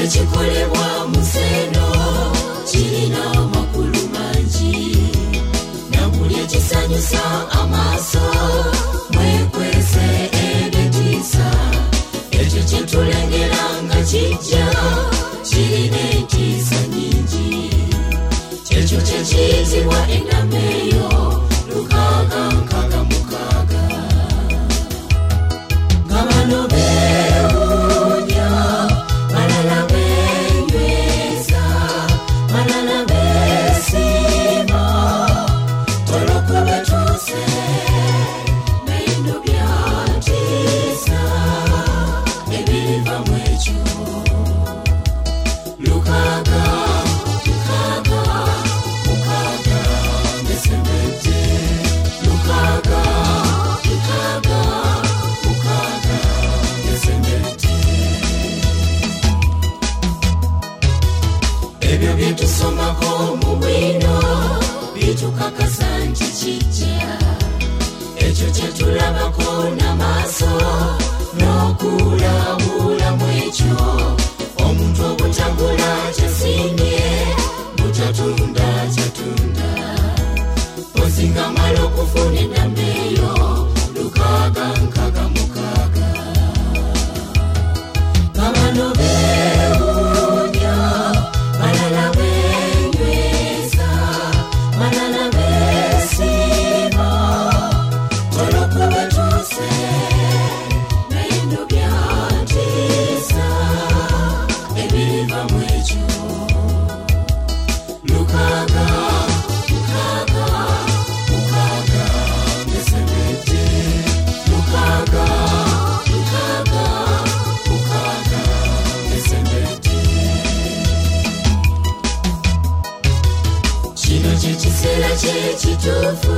ekikolebwa museno kirina amakulu mangi nabuli ekisanyusa amaaso mwekwese ebitiisa ekyo kyetulengera nga kijja kirina entiisa nyingi ekyo kyekiyitibwa ennamu eyo 6:6 nga bano beewuunya balala beenyweza balala beesiima toloko betuuse bino byatiisa ebiriva mu ekyo 6:6 Desembete 6:6 Desembete ebyo byetusomako mu bwino bitukakasa nti kijja ekyo kyetulabako n'amaaso n'okulabula mu ekyo omuntu obutagula kyasiimye butatunda kyatunda ozinga malo okufuna ennamu eyo 6:6 Kabano beewuunya balala beenyweza balala beesiima toloko betuuse bino byatiisa ebiriva mu ekyo 6:6 Desembete 6:6 Desembete kino kyekiseera kyekituufu